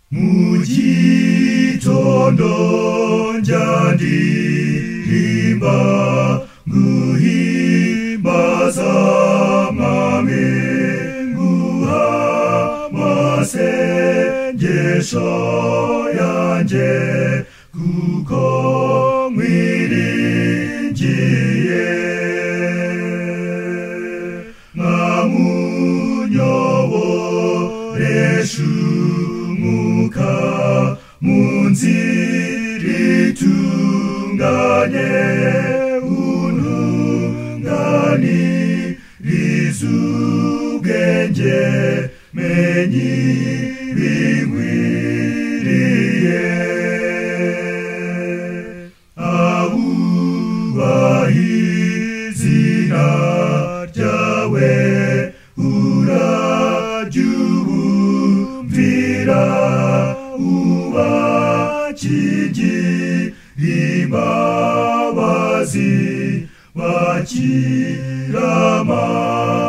Mugitondo njyandirimba nguhimbaza mwami nguha masengesho yanjye kuko nkwiringiye nkamunyoboresha umwuka mu nzira itunganye untunganiriza ubwenge menye ibinkwiriye abubaha izina ryawe urajya ubumvira ubakigire imbabazi bakira